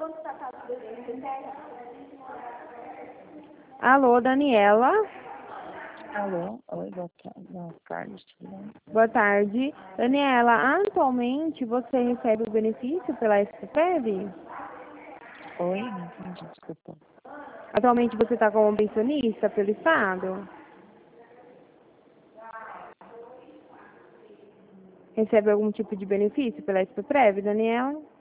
Alô, Daniela? Alô, oi, boa tarde, tudo bem? Boa tarde. Daniela, atualmente você recebe o benefício pela SPPEV? Oi, não entendi, desculpa. Atualmente você está como pensionista pelo Estado? Recebe algum tipo de benefício pela SPPEV, Daniela?